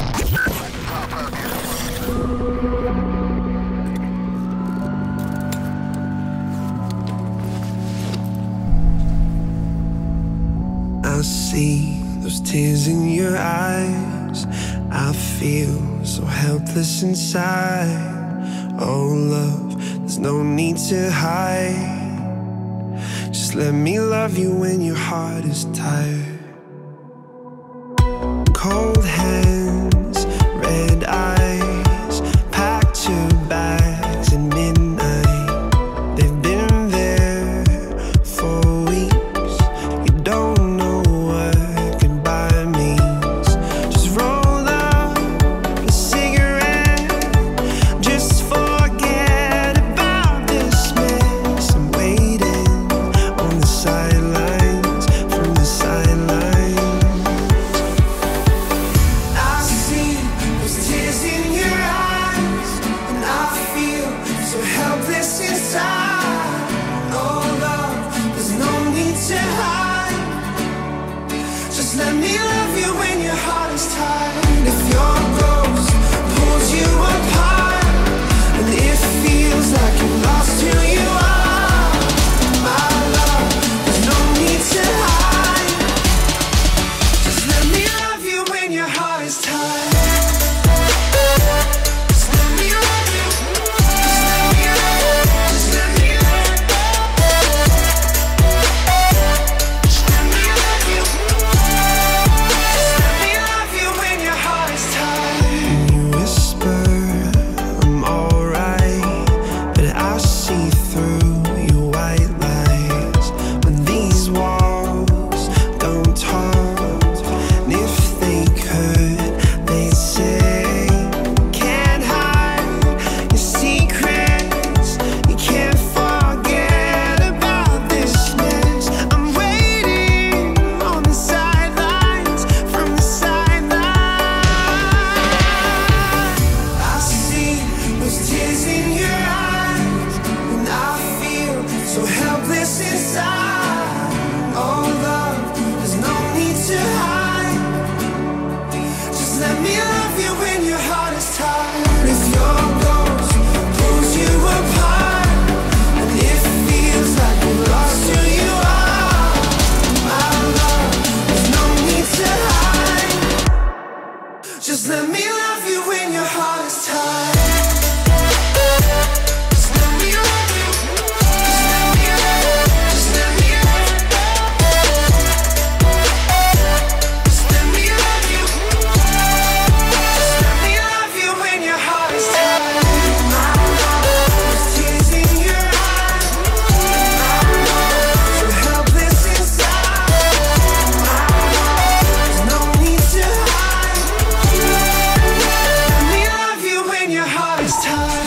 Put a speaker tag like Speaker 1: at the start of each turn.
Speaker 1: I see those tears in your eyes. I feel so helpless inside. Oh love, there's no need to hide. Just let me love you when your heart is tired. Cold hands, red eyes, packed your bags at midnight. They've been there for weeks. You don't know what goodbye means. Just roll up a cigarette. Just forget about this mess. I'm waiting on the sidelines, from the sidelines. I see those tears in your eyes, and I feel so helpless inside. Oh love, there's no need to hide. Just let me love you when your heart is tired. If your ghost pulls you apart, and it feels like you lost who you are, my love, there's no need to hide. Just let me love you when your heart is tired. Just let me love you. Just let me love you. Just let me love you. Just let me love you. Just let me love you when your heart is tired. You whisper, I'm alright, but I see through your white lies. But these walls don't talk, and if they could, they'd say, can't hide your secrets. You can't forget about this mess. I'm waiting on the sidelines, from the sidelines. I see those tears in your eyes, and I feel so helpless inside. Oh love, there's no need to hide. Just let me love you when your heart is tired. If your ghost pulls you apart, and it feels like you lost who you are, my love, there's no need to hide. Just let me love you when your heart is tired. Just let me love you. Just let me love you. Just let me love you. Just let me love you. Just let me love you when your heart is tired. My love, there's tears in your eyes. My love, so helpless inside. My love, there's no need to hide. Let me love you when your heart is tired.